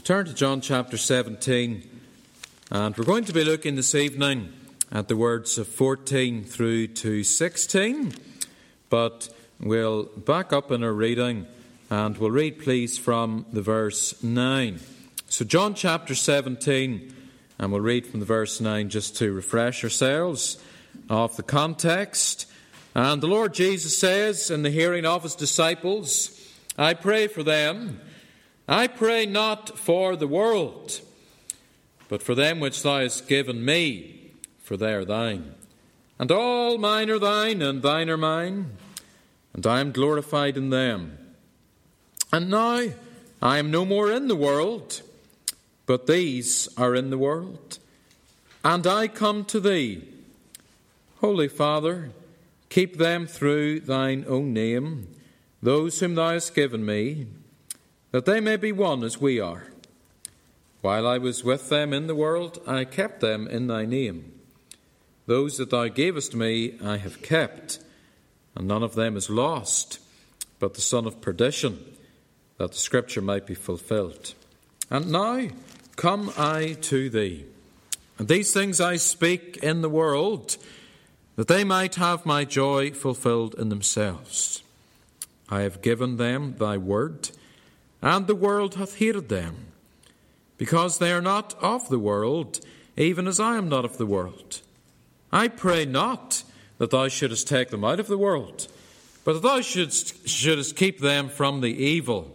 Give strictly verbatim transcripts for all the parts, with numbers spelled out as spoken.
Turn to John chapter seventeen, and we're going to be looking this evening at the words of fourteen through to sixteen, but we'll back up in our reading and we'll read, please, from the verse nine. So John chapter seventeen, and we'll read from the verse nine just to refresh ourselves of the context. And the Lord Jesus says in the hearing of his disciples, I pray for them. I pray not for the world, but for them which thou hast given me, for they are thine. And all mine are thine, and thine are mine, and I am glorified in them. And now I am no more in the world, but these are in the world, and I come to thee. Holy Father, keep them through thine own name, those whom thou hast given me, that they may be one as we are. While I was with them in the world, I kept them in thy name. Those that thou gavest me I have kept, and none of them is lost, but the son of perdition, that the scripture might be fulfilled. And now come I to thee, and these things I speak in the world, that they might have my joy fulfilled in themselves. I have given them thy word, and the world hath hated them, because they are not of the world, even as I am not of the world. I pray not that thou shouldest take them out of the world, but that thou shouldest, shouldest keep them from the evil.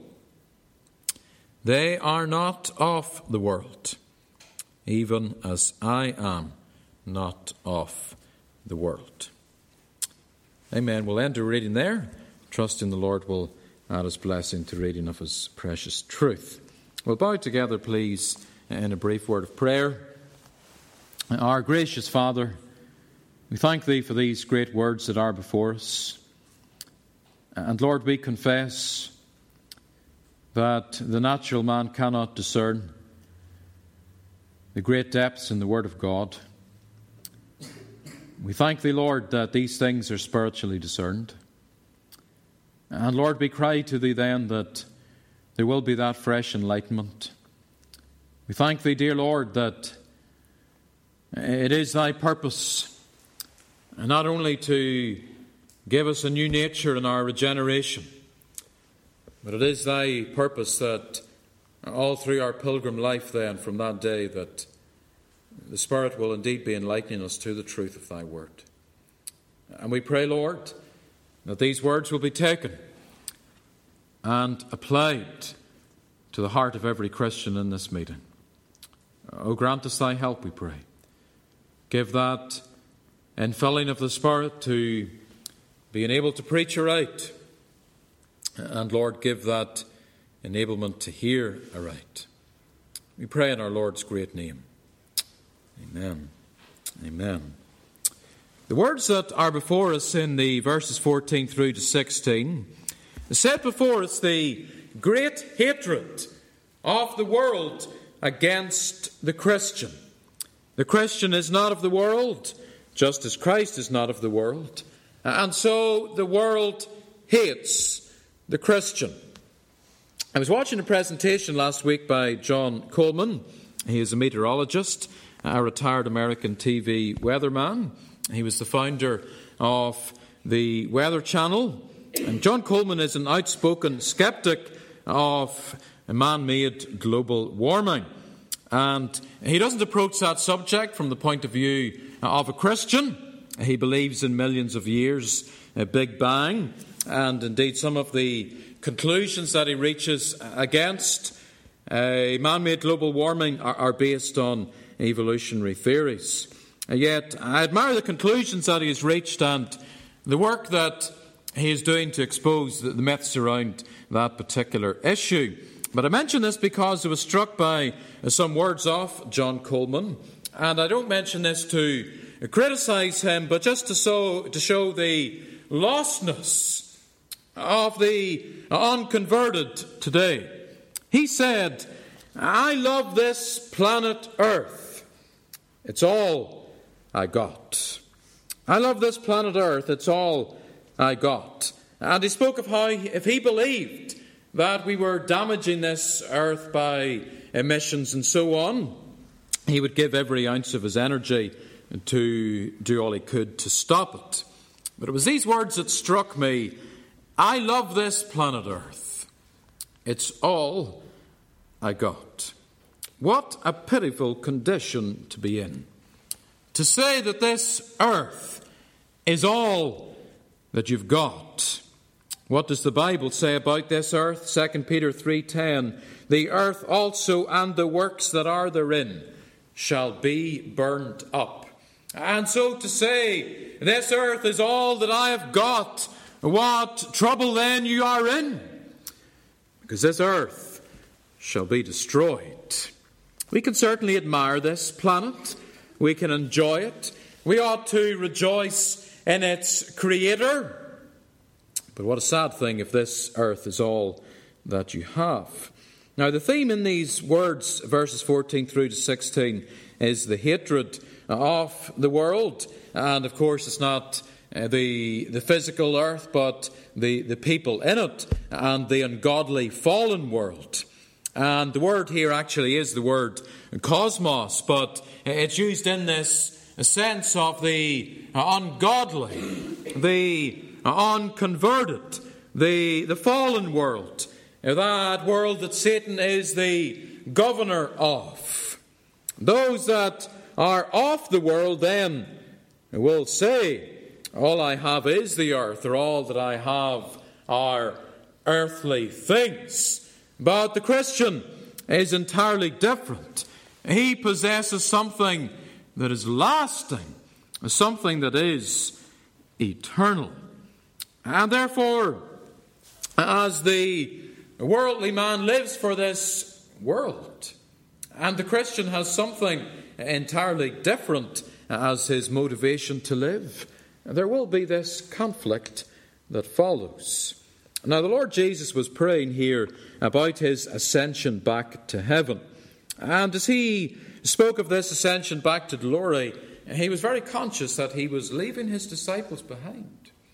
They are not of the world, even as I am not of the world. Amen. We'll end our reading there, trusting the Lord will add his blessing to reading of his precious truth. We'll bow together, please, in a brief word of prayer. Our gracious Father, we thank thee for these great words that are before us. And Lord, we confess that the natural man cannot discern the great depths in the Word of God. We thank thee, Lord, that these things are spiritually discerned. And Lord, we cry to thee then that there will be that fresh enlightenment. We thank thee, dear Lord, that it is thy purpose not only to give us a new nature in our regeneration, but it is thy purpose that all through our pilgrim life then from that day that the Spirit will indeed be enlightening us to the truth of thy word. And we pray, Lord, that these words will be taken and applied to the heart of every Christian in this meeting. Oh, grant us thy help, we pray. Give that infilling of the Spirit to being able to preach aright. And Lord, give that enablement to hear aright. We pray in our Lord's great name. Amen. Amen. The words that are before us in the verses fourteen through to sixteen set before us the great hatred of the world against the Christian. The Christian is not of the world, just as Christ is not of the world. And so the world hates the Christian. I was watching a presentation last week by John Coleman. He is a meteorologist, a retired American T V weatherman. He was the founder of the Weather Channel. And John Coleman is an outspoken skeptic of man-made global warming. And he doesn't approach that subject from the point of view of a Christian. He believes in millions of years, a Big Bang, and indeed some of the conclusions that he reaches against uh, man-made global warming are, are based on evolutionary theories. And yet, I admire the conclusions that he has reached and the work that he is doing to expose the, the myths around that particular issue. But I mention this because I was struck by some words of John Coleman, and I don't mention this to criticise him, but just to show, to show the lostness of the unconverted today. He said, I love this planet Earth. It's all I got. I love this planet Earth. It's all I got. And he spoke of how if he believed that we were damaging this earth by emissions and so on, he would give every ounce of his energy to do all he could to stop it. But it was these words that struck me. I love this planet Earth. It's all I got. What a pitiful condition to be in. To say that this earth is all that you've got. What does the Bible say about this earth? Second Peter three ten. The earth also and the works that are therein shall be burned up. And so to say, this earth is all that I have got, what trouble then you are in? Because this earth shall be destroyed. We can certainly admire this planet. We can enjoy it. We ought to rejoice in its creator. But what a sad thing if this earth is all that you have. Now, the theme in these words, verses fourteen through to sixteen, is the hatred of the world. And, of course, it's not uh, the, the physical earth, but the, the people in it and the ungodly fallen world. And the word here actually is the word cosmos, but it's used in this sense of the ungodly, the unconverted, the, the fallen world, that world that Satan is the governor of. Those that are of the world then will say, all I have is the earth, or all that I have are earthly things. But the Christian is entirely different. He possesses something that is lasting, something that is eternal. And therefore, as the worldly man lives for this world, and the Christian has something entirely different as his motivation to live, there will be this conflict that follows. Now, the Lord Jesus was praying here about his ascension back to heaven. And as he spoke of this ascension back to glory, he was very conscious that he was leaving his disciples behind.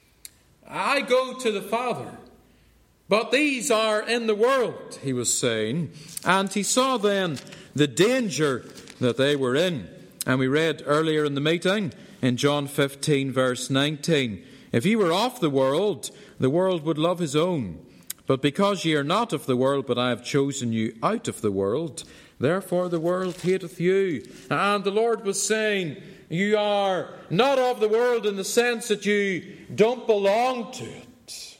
I go to the Father, but these are in the world, he was saying. And he saw then the danger that they were in. And we read earlier in the meeting in John fifteen, verse nineteen, if ye were of the world, the world would love his own. But because ye are not of the world, but I have chosen you out of the world, therefore the world hateth you. And the Lord was saying, you are not of the world in the sense that you don't belong to it,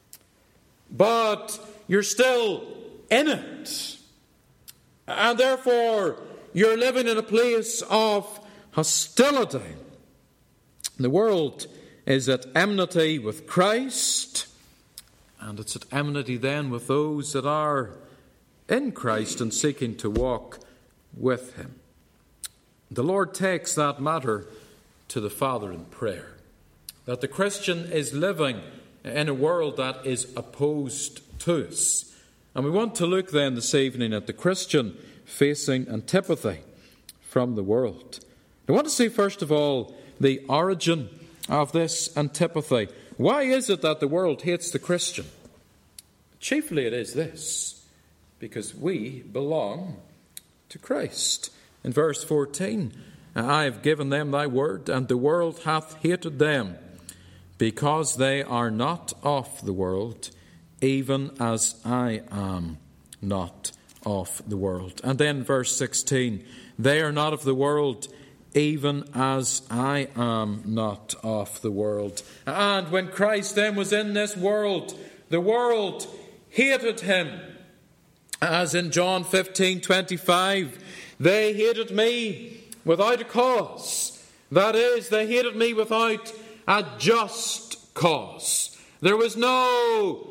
but you're still in it. And therefore you're living in a place of hostility. The world is at enmity with Christ, and it's at enmity then with those that are in Christ and seeking to walk with him. The Lord takes that matter to the Father in prayer, that the Christian is living in a world that is opposed to us. And we want to look then this evening at the Christian facing antipathy from the world. I want to see first of all the origin of this antipathy. Why is it that the world hates the Christian? Chiefly it is this, because we belong to Christ. In verse fourteen, I have given them thy word, and the world hath hated them, because they are not of the world, even as I am not of the world. And then verse sixteen, they are not of the world, even as I am not of the world. And when Christ then was in this world, the world hated him. As in John fifteen twenty-five, they hated me without a cause. That is, they hated me without a just cause. There was no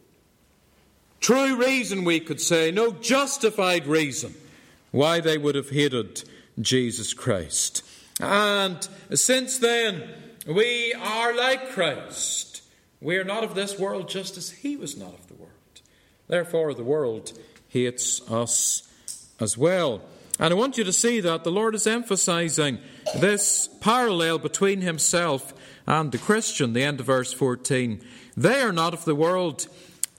true reason, we could say, no justified reason why they would have hated Jesus Christ. And since then, we are like Christ. We are not of this world, just as he was not of the world. Therefore, the world hates us as well. And I want you to see that the Lord is emphasizing this parallel between himself and the Christian. The end of verse fourteen. They are not of the world,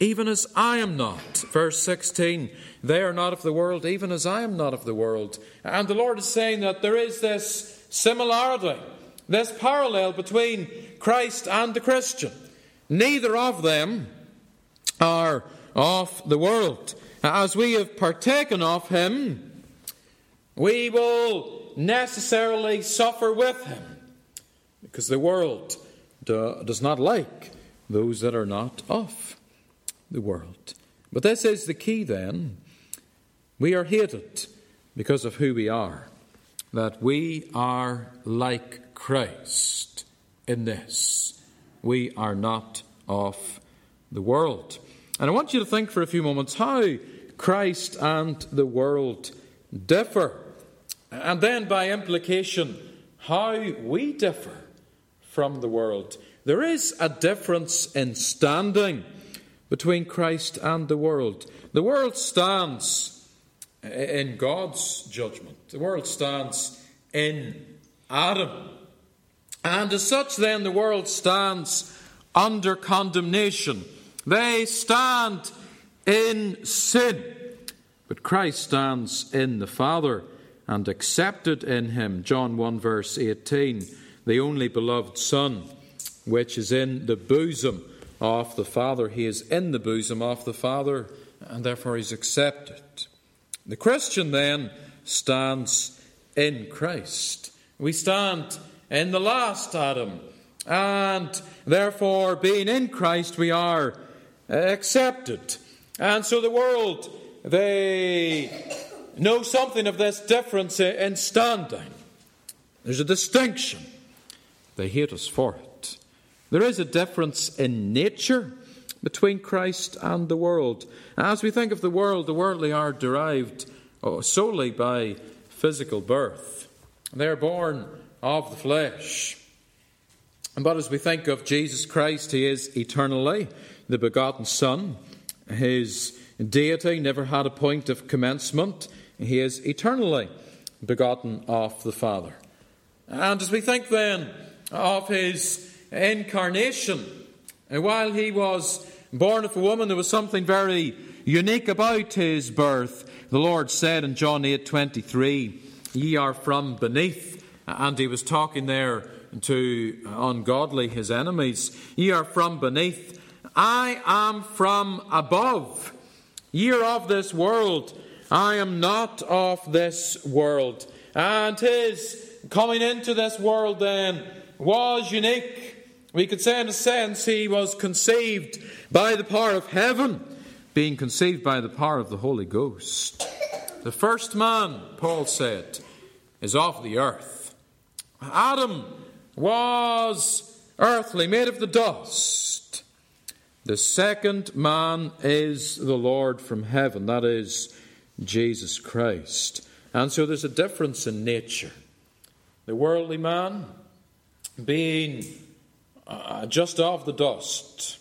even as I am not. Verse sixteen, they are not of the world, even as I am not of the world. And the Lord is saying that there is this similarity, this parallel between Christ and the Christian. Neither of them are of the world. As we have partaken of him, we will necessarily suffer with him, because the world do, does not like those that are not of the world. But this is the key then. We are hated because of who we are, that we are like Christ in this. We are not of the world. And I want you to think for a few moments how Christ and the world differ. And then by implication, how we differ from the world. There is a difference in standing between Christ and the world. The world stands in God's judgment. The world stands in Adam. And as such then, the world stands under condemnation. They stand in sin. But Christ stands in the Father and accepted in him. John one verse eighteen, the only beloved Son, which is in the bosom of the Father. He is in the bosom of the Father, and therefore he's accepted. The Christian then stands in Christ. We stand in the last Adam, and therefore being in Christ we are accepted. And so the world, they know something of this difference in standing. There's a distinction. They hate us for it. There is a difference in nature between Christ and the world. As we think of the world, the worldly are derived solely by physical birth. They are born of the flesh. But as we think of Jesus Christ, he is eternally the begotten Son. His deity never had a point of commencement. He is eternally begotten of the Father. And as we think then of his incarnation, and while he was born of a woman, there was something very unique about his birth. The Lord said in John eight twenty-three, ye are from beneath. And he was talking there to ungodly, his enemies. Ye are from beneath. I am from above. Ye are of this world. I am not of this world. And his coming into this world then was unique. We could say in a sense he was conceived by the power of heaven, being conceived by the power of the Holy Ghost. The first man, Paul said, is of the earth. Adam was earthly, made of the dust. The second man is the Lord from heaven, that is Jesus Christ. And so there's a difference in nature. The worldly man being uh, just of the dust.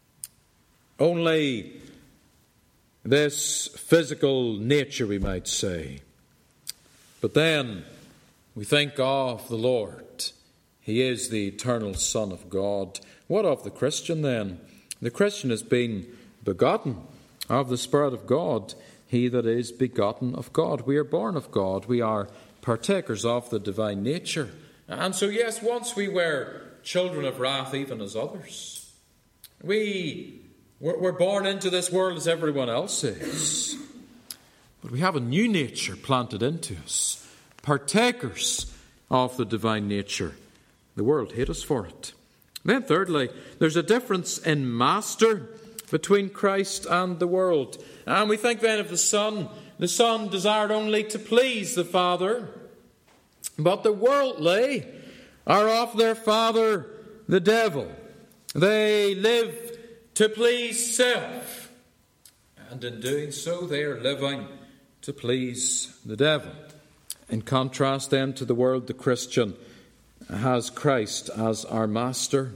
Only this physical nature, we might say. But then we think of the Lord. He is the eternal Son of God. What of the Christian then? The Christian has been begotten of the Spirit of God. He that is begotten of God. We are born of God. We are partakers of the divine nature. And so, yes, once we were children of wrath, even as others. We were born into this world as everyone else is. But we have a new nature planted into us. Partakers of the divine nature. The world hate us for it. Then thirdly, there's a difference in master between Christ and the world. And we think then of the Son. The Son desired only to please the Father. But the worldly are of their father, the devil. They live to please self. And in doing so, they are living to please the devil. In contrast then to the world, the Christian has Christ as our master.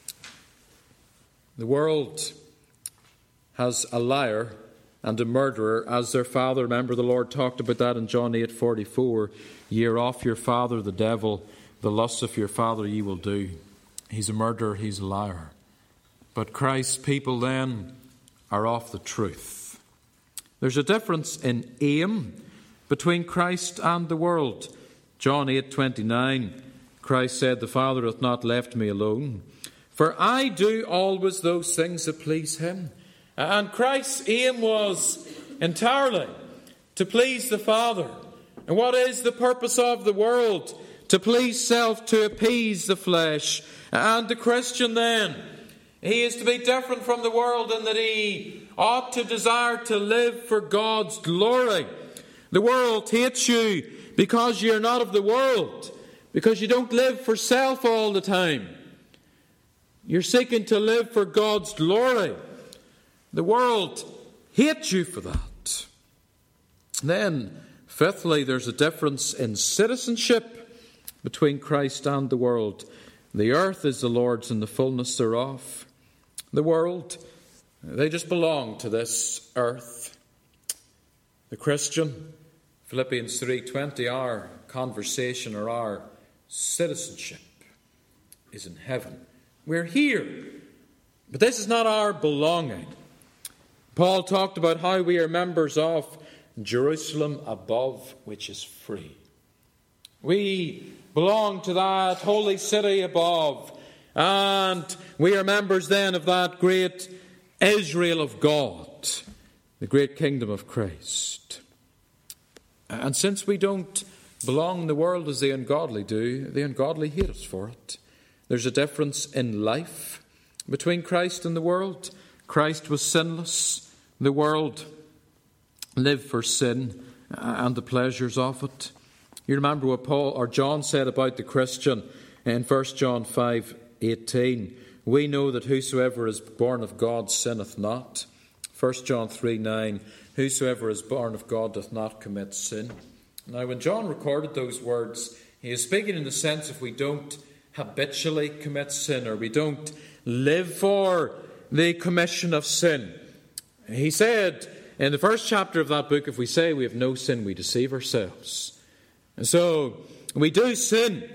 The world has a liar and a murderer as their father. Remember, the Lord talked about that in John eight forty-four. Ye are of your father, the devil. The lusts of your father ye will do. He's a murderer, he's a liar. But Christ's people then are of the truth. There's a difference in aim between Christ and the world. John eight twenty-nine, Christ said, "The Father hath not left me alone, for I do always those things that please him." And Christ's aim was entirely to please the Father. And what is the purpose of the world? To please self, to appease the flesh. And the Christian then, he is to be different from the world in that he ought to desire to live for God's glory. The world hates you because you're not of the world, because you don't live for self all the time. You're seeking to live for God's glory. The world hates you for that. Then, fifthly, there's a difference in citizenship between Christ and the world. The earth is the Lord's and the fullness thereof. The world, they just belong to this earth. The Christian, Philippians three twenty, our conversation or our citizenship is in heaven. We're here, but this is not our belonging. Paul talked about how we are members of Jerusalem above, which is free. We belong to that holy city above, and we are members then of that great Israel of God, the great kingdom of Christ. And since we don't belong in the world as the ungodly do, the ungodly hate us for it. There's a difference in life between Christ and the world. Christ was sinless. The world lived for sin and the pleasures of it. You remember what Paul or John said about the Christian in First John five eighteen. We know that whosoever is born of God sinneth not. First John three nine. Whosoever is born of God doth not commit sin. Now, when John recorded those words, he is speaking in the sense if we don't habitually commit sin, or we don't live for the commission of sin. He said in the first chapter of that book, if we say we have no sin, we deceive ourselves. And so we do sin,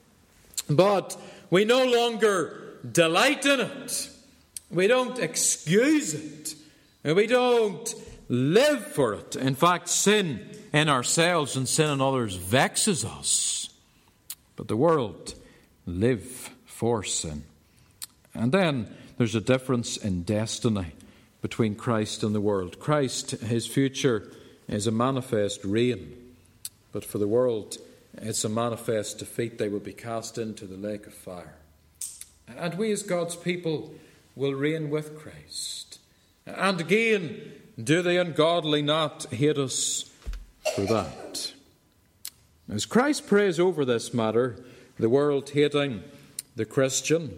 but we no longer delight in it. We don't excuse it. And we don't live for it. In fact, sin in ourselves and sin in others vexes us. But the world live for sin. And then there's a difference in destiny between Christ and the world. Christ, his future is a manifest reign. But for the world, it's a manifest defeat. They will be cast into the lake of fire. And we as God's people will reign with Christ. And again, do the ungodly not hate us for that? As Christ prays over this matter, the world hating the Christian,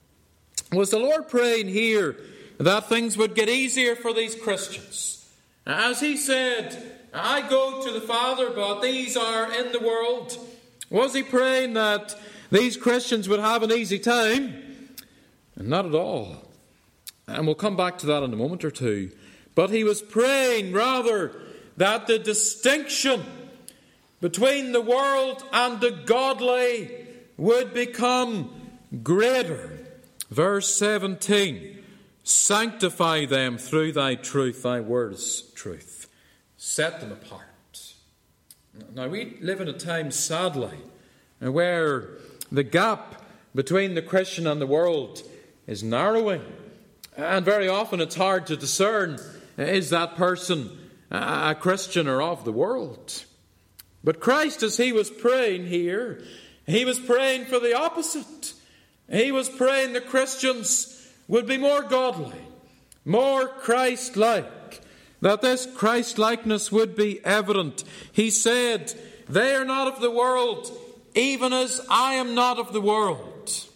was the Lord praying here that things would get easier for these Christians? As he said, I go to the Father, but these are in the world. Was he praying that these Christians would have an easy time? Not at all. And we'll come back to that in a moment or two. But he was praying rather that the distinction between the world and the godly would become greater. Verse seventeen, sanctify them through thy truth, thy word is truth. Set them apart. Now we live in a time, sadly, where the gap between the Christian and the world is narrowing. And very often it's hard to discern, is that person a Christian or of the world? But Christ, as he was praying here, he was praying for the opposite. He was praying the Christians would be more godly, more Christ-like, that this Christ-likeness would be evident. He said, they are not of the world, even as I am not of the world.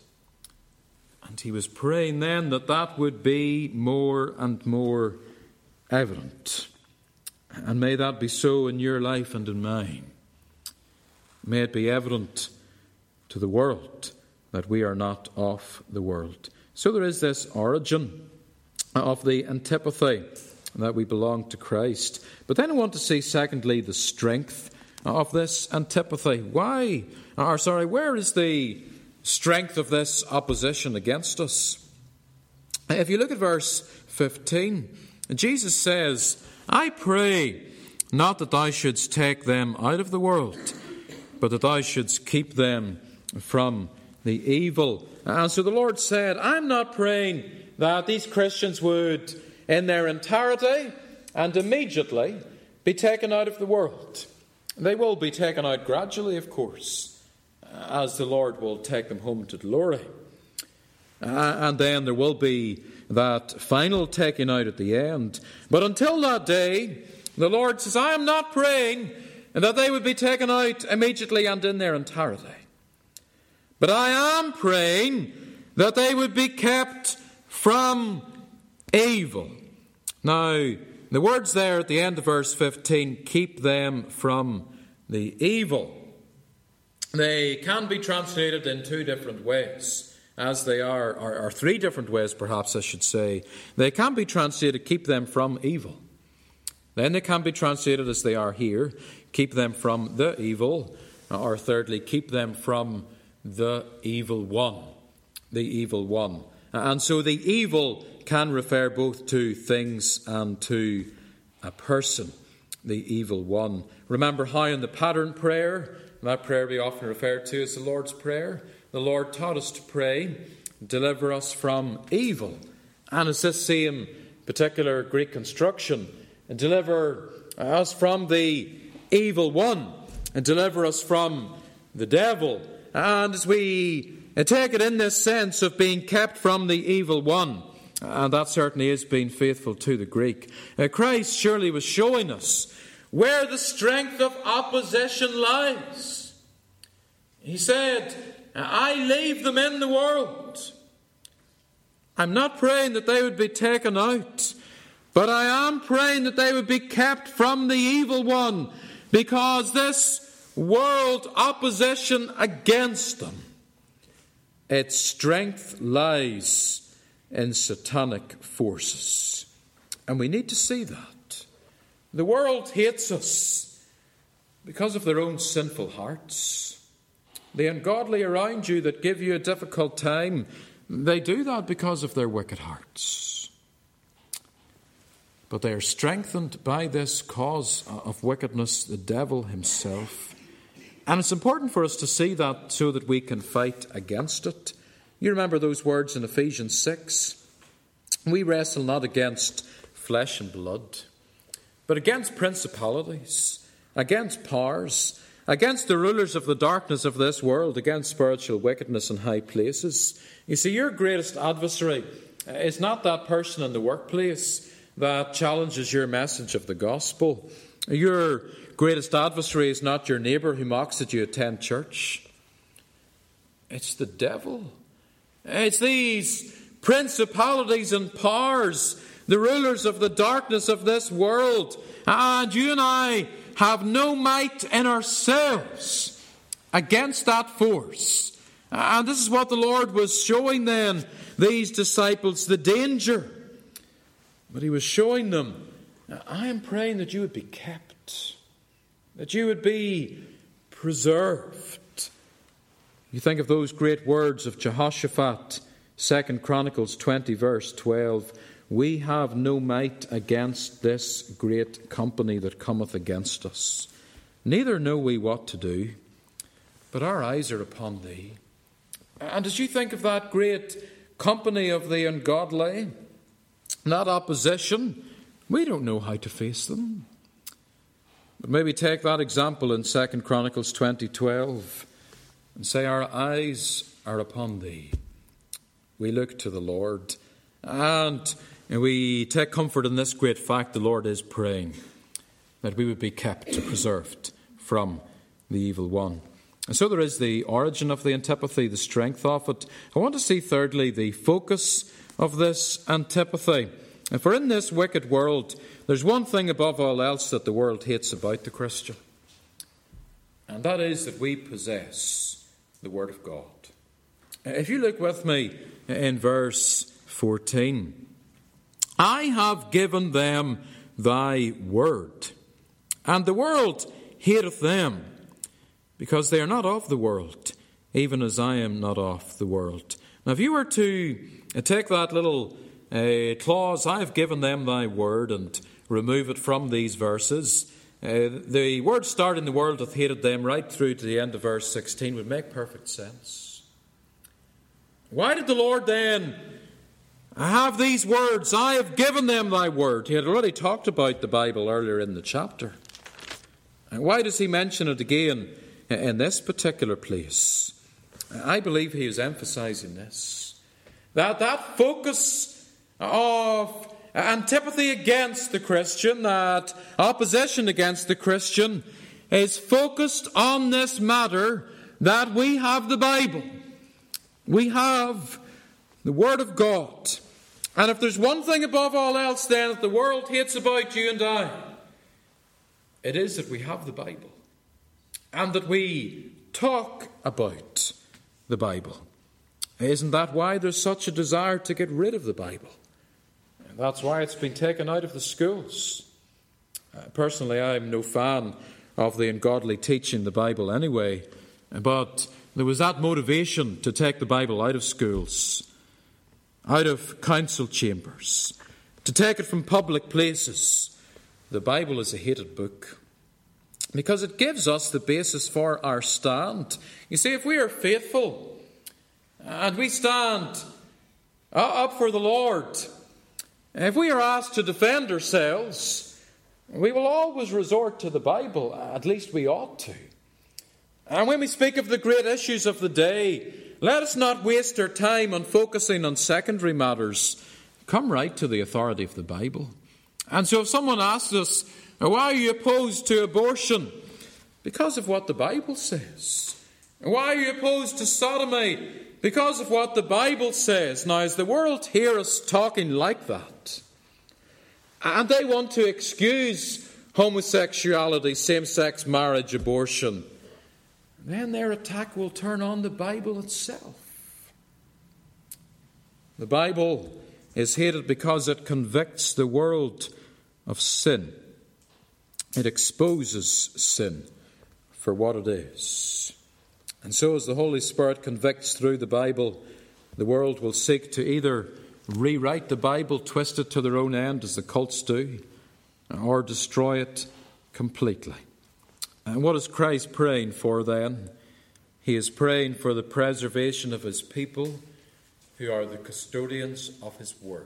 And he was praying then that that would be more and more evident. And may that be so in your life and in mine. May it be evident to the world that we are not of the world. So there is this origin of the antipathy that we belong to Christ. But then I want to see, secondly, the strength of this antipathy. Why, or sorry, where is the strength of this opposition against us? If you look at verse fifteen, Jesus says, I pray not that thou shouldst take them out of the world, but that thou shouldst keep them from the evil. And so the Lord said, I'm not praying that these Christians would, in their entirety and immediately, be taken out of the world. They will be taken out gradually, of course, as the Lord will take them home to glory. Uh, and then there will be that final taking out at the end. But until that day, the Lord says, I am not praying that they would be taken out immediately and in their entirety. But I am praying that they would be kept from evil. Now, the words there at the end of verse fifteen, keep them from the evil. They can be translated in two different ways, as they are, or, or three different ways perhaps I should say. They can be translated, keep them from evil. Then they can be translated as they are here, keep them from the evil. Or thirdly, keep them from the evil one. The evil one. And so the evil can refer both to things and to a person. The evil one. Remember how in the pattern prayer, that prayer we often refer to as the Lord's Prayer, the Lord taught us to pray, deliver us from evil. And it's this same particular Greek construction, and deliver us from the evil one, and deliver us from the devil. And as we take it in this sense of being kept from the evil one, and that certainly is being faithful to the Greek, Christ surely was showing us where the strength of opposition lies. He said, I leave them in the world. I'm not praying that they would be taken out, but I am praying that they would be kept from the evil one, because this world opposition against them, its strength lies in satanic forces. And we need to see that. The world hates us because of their own sinful hearts. The ungodly around you that give you a difficult time, they do that because of their wicked hearts. But they are strengthened by this cause of wickedness, the devil himself. And it's important for us to see that so that we can fight against it. You remember those words in Ephesians six? We wrestle not against flesh and blood, but against principalities, against powers, against the rulers of the darkness of this world, against spiritual wickedness in high places. You see, your greatest adversary is not that person in the workplace that challenges your message of the gospel. Your greatest adversary is not your neighbour who mocks that you attend church. It's the devil. It's these principalities and powers, the rulers of the darkness of this world. And you and I have no might in ourselves against that force. And this is what the Lord was showing then these disciples, the danger. But he was showing them, I am praying that you would be kept, that you would be preserved. You think of those great words of Jehoshaphat, Second Chronicles twenty, verse twelve. We have no might against this great company that cometh against us. Neither know we what to do, but our eyes are upon thee. And as you think of that great company of the ungodly, that opposition, we don't know how to face them. But maybe take that example in Second Chronicles twenty twelve and say, our eyes are upon thee. We look to the Lord, and we take comfort in this great fact: the Lord is praying that we would be kept, preserved from the evil one. And so there is the origin of the antipathy, the strength of it. I want to see thirdly the focus of this antipathy. And for in this wicked world, there's one thing above all else that the world hates about the Christian. And that is that we possess the Word of God. If you look with me in verse fourteen. I have given them thy word, and the world hateth them, because they are not of the world, even as I am not of the world. Now, if you were to take that little uh, clause, I have given them thy word, and remove it from these verses, uh, the word starting the world hath hated them right through to the end of verse sixteen would make perfect sense. Why did the Lord then have these words, I have given them thy word? He had already talked about the Bible earlier in the chapter. And why does he mention it again in this particular place? I believe he is emphasizing this, that that focus of antipathy against the Christian, that opposition against the Christian, is focused on this matter that we have the Bible. We have the Word of God. And if there's one thing above all else then that the world hates about you and I, it is that we have the Bible and that we talk about the Bible. Isn't that why there's such a desire to get rid of the Bible? And that's why it's been taken out of the schools. Uh, personally, I'm no fan of the ungodly teaching the Bible anyway, but there was that motivation to take the Bible out of schools, out of council chambers, to take it from public places. The Bible is a hated book because it gives us the basis for our stand. You see, if we are faithful and we stand up for the Lord, if we are asked to defend ourselves, we will always resort to the Bible. At least we ought to. And when we speak of the great issues of the day, let us not waste our time on focusing on secondary matters. Come right to the authority of the Bible. And so if someone asks us, why are you opposed to abortion? Because of what the Bible says. Why are you opposed to sodomy? Because of what the Bible says. Now, as the world hear us talking like that, and they want to excuse homosexuality, same-sex marriage, abortion, then their attack will turn on the Bible itself. The Bible is hated because it convicts the world of sin. It exposes sin for what it is. And so as the Holy Spirit convicts through the Bible, the world will seek to either rewrite the Bible, twist it to their own end as the cults do, or destroy it completely. And what is Christ praying for then? He is praying for the preservation of his people who are the custodians of his word.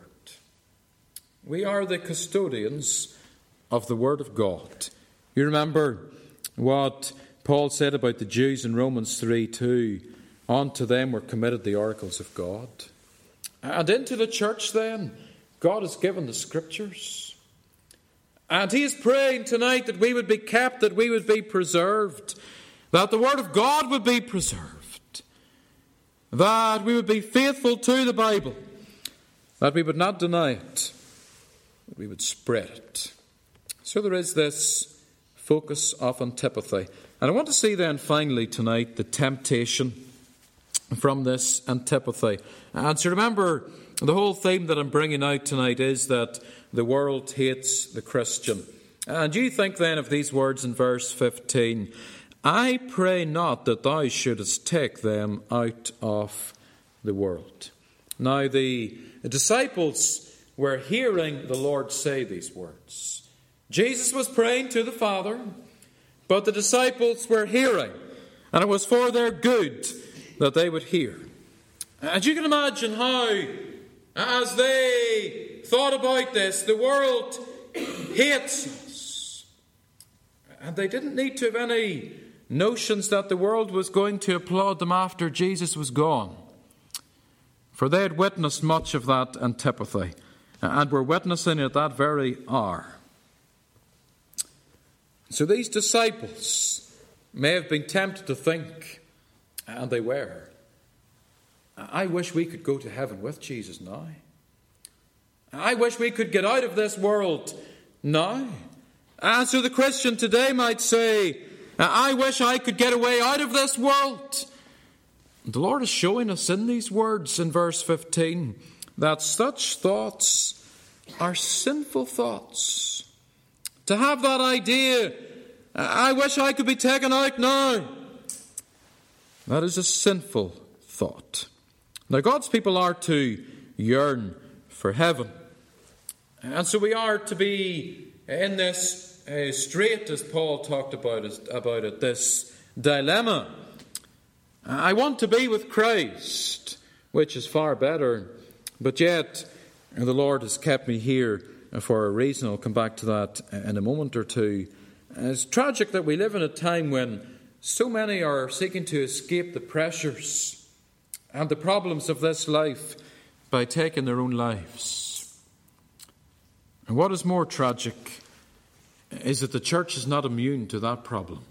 We are the custodians of the word of God. You remember what Paul said about the Jews in Romans three two. Unto them were committed the oracles of God. And into the church then, God has given the scriptures. And he is praying tonight that we would be kept, that we would be preserved, that the word of God would be preserved, that we would be faithful to the Bible, that we would not deny it, that we would spread it. So there is this focus of antipathy. And I want to see then finally tonight the temptation from this antipathy. And so remember, the whole theme that I'm bringing out tonight is that the world hates the Christian. And you think then of these words in verse fifteen, I pray not that thou shouldest take them out of the world. Now the disciples were hearing the Lord say these words. Jesus was praying to the Father, but the disciples were hearing, and it was for their good that they would hear. And you can imagine how, as they thought about this, the world hates us. And they didn't need to have any notions that the world was going to applaud them after Jesus was gone. For they had witnessed much of that antipathy, and were witnessing it at that very hour. So these disciples may have been tempted to think, and they were, I wish we could go to heaven with Jesus now. I wish we could get out of this world now. And so the Christian today might say, I wish I could get away out of this world. The Lord is showing us in these words in verse fifteen that such thoughts are sinful thoughts. To have that idea, I wish I could be taken out now, that is a sinful thought. Now God's people are to yearn for heaven. And so we are to be in this uh, strait, as Paul talked about it, about it, this dilemma. I want to be with Christ, which is far better, but yet the Lord has kept me here for a reason. I'll come back to that in a moment or two. It's tragic that we live in a time when so many are seeking to escape the pressures and the problems of this life by taking their own lives. And what is more tragic is that the church is not immune to that problem.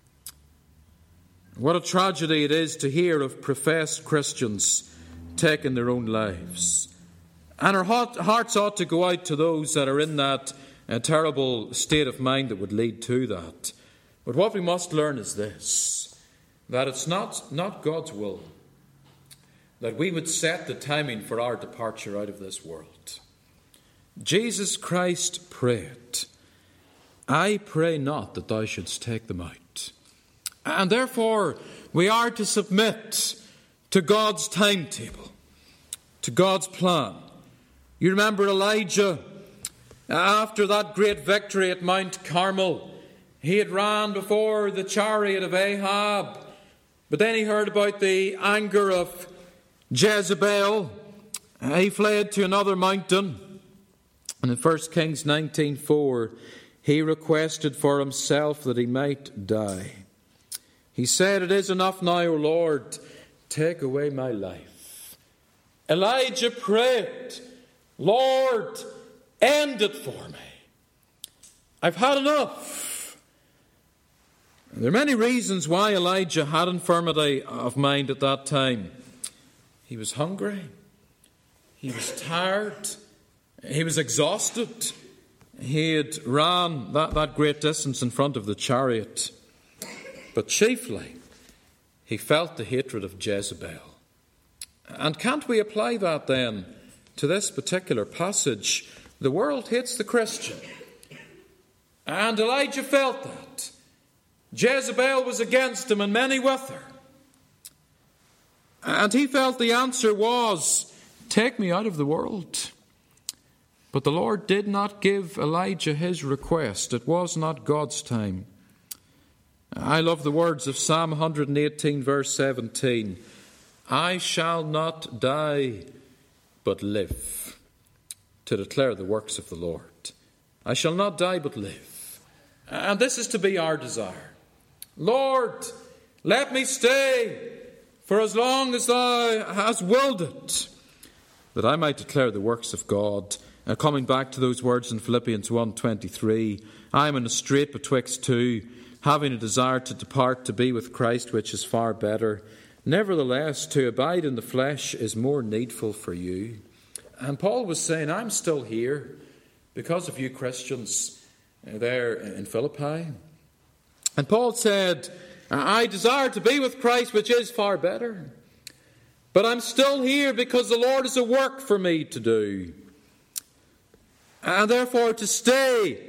What a tragedy it is to hear of professed Christians taking their own lives. And our hearts ought to go out to those that are in that uh, terrible state of mind that would lead to that. But what we must learn is this, that it's not, not God's will that we would set the timing for our departure out of this world. Jesus Christ prayed, I pray not that thou shouldst take them out. And therefore we are to submit to God's timetable, to God's plan. You remember Elijah, after that great victory at Mount Carmel, he had ran before the chariot of Ahab, but then he heard about the anger of Jezebel. He fled to another mountain. And in First Kings nineteen four, he requested for himself that he might die. He said, it is enough now, O Lord, take away my life. Elijah prayed, Lord, end it for me. I've had enough. There are many reasons why Elijah had infirmity of mind at that time. He was hungry. He was tired. He was exhausted. He had ran that, that great distance in front of the chariot. But chiefly, he felt the hatred of Jezebel. And can't we apply that then to this particular passage? The world hates the Christian. And Elijah felt that. Jezebel was against him and many with her. And he felt the answer was, take me out of the world. But the Lord did not give Elijah his request. It was not God's time. I love the words of Psalm one eighteen, verse seventeen. I shall not die, but live, to declare the works of the Lord. I shall not die, but live. And this is to be our desire. Lord, let me stay for as long as thou hast willed it, that I might declare the works of God. Uh, coming back to those words in Philippians one twenty-three, I am in a strait betwixt two, having a desire to depart to be with Christ, which is far better. Nevertheless, to abide in the flesh is more needful for you. And Paul was saying, I'm still here because of you Christians there in Philippi. And Paul said, I desire to be with Christ, which is far better. But I'm still here because the Lord has a work for me to do. And therefore to stay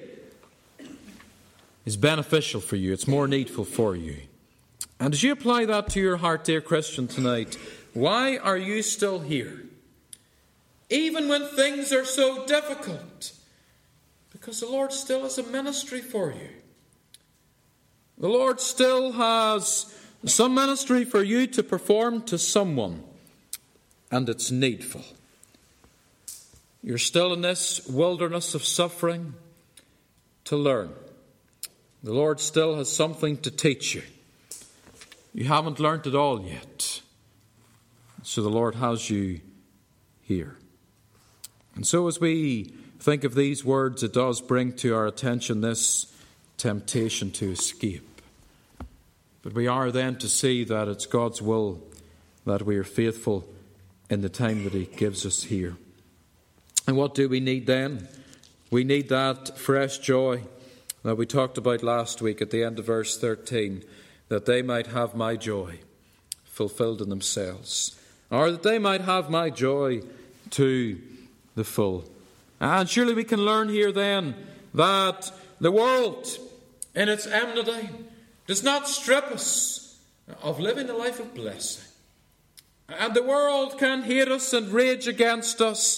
is beneficial for you. It's more needful for you. And as you apply that to your heart, dear Christian, tonight, why are you still here? Even when things are so difficult. Because the Lord still has a ministry for you. The Lord still has some ministry for you to perform to someone. And it's needful. You're still in this wilderness of suffering to learn. The Lord still has something to teach you. You haven't learnt it all yet. So the Lord has you here. And so as we think of these words, it does bring to our attention this temptation to escape. But we are then to see that it's God's will that we are faithful in the time that He gives us here. And what do we need then? We need that fresh joy that we talked about last week at the end of verse thirteen, that they might have my joy fulfilled in themselves, or that they might have my joy to the full. And surely we can learn here then that the world in its enmity does not strip us of living a life of blessing. And the world can hate us and rage against us,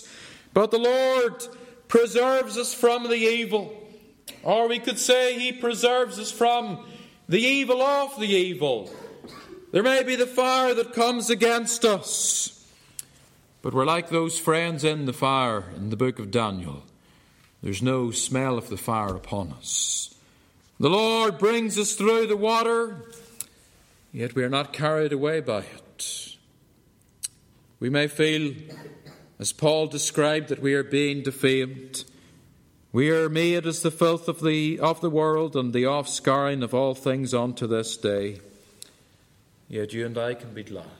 But the Lord preserves us from the evil. Or we could say he preserves us from the evil of the evil. There may be the fire that comes against us, but we're like those friends in the fire in the book of Daniel. There's no smell of the fire upon us. The Lord brings us through the water, yet we are not carried away by it. We may feel, as Paul described, that we are being defamed. We are made as the filth of the, of the world and the offscouring of all things unto this day. Yet you and I can be glad.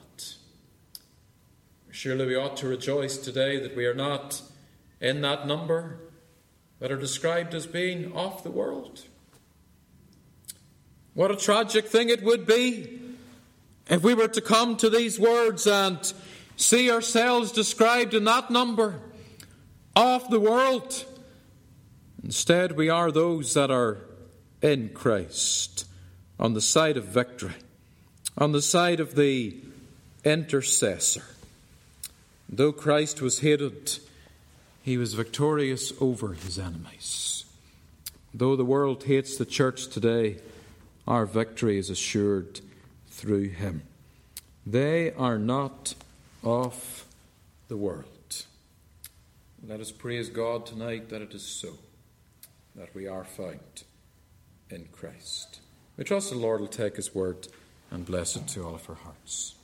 Surely we ought to rejoice today that we are not in that number that are described as being of the world. What a tragic thing it would be if we were to come to these words and see ourselves described in that number of the world. Instead, we are those that are in Christ, on the side of victory, on the side of the intercessor. Though Christ was hated, he was victorious over his enemies. Though the world hates the church today, our victory is assured through him. They are not of the world. Let us praise God tonight that it is so, that we are found in Christ. We trust the Lord will take his word and bless it to all of our hearts.